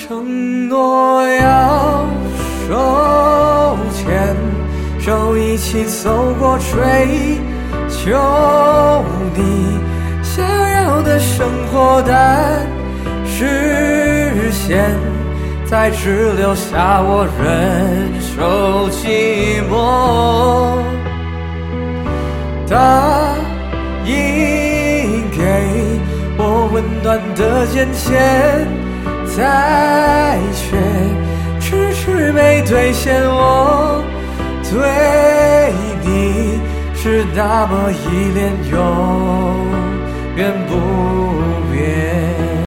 承诺要手牵手一起走过追求你想要的生活，但视线再只留下我忍受寂寞。答应给我温暖的眼前，再却迟迟没兑现。我对你是那么依恋，永远不